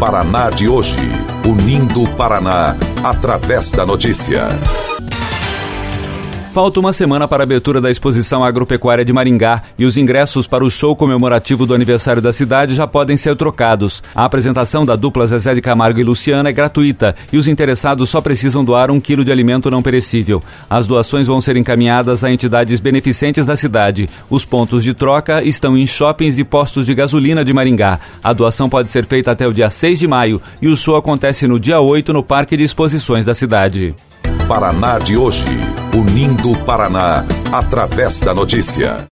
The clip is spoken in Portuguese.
Paraná de hoje, unindo o Paraná através da notícia. Falta uma semana para a abertura da exposição agropecuária de Maringá e os ingressos para o show comemorativo do aniversário da cidade já podem ser trocados. A apresentação da dupla Zezé de Camargo e Luciana é gratuita e os interessados só precisam doar 1 quilo de alimento não perecível. As doações vão ser encaminhadas a entidades beneficentes da cidade. Os pontos de troca estão em shoppings e postos de gasolina de Maringá. A doação pode ser feita até o dia 6 de maio e o show acontece no dia 8 no Parque de Exposições da cidade. Paraná de hoje, unindo o Paraná através da notícia.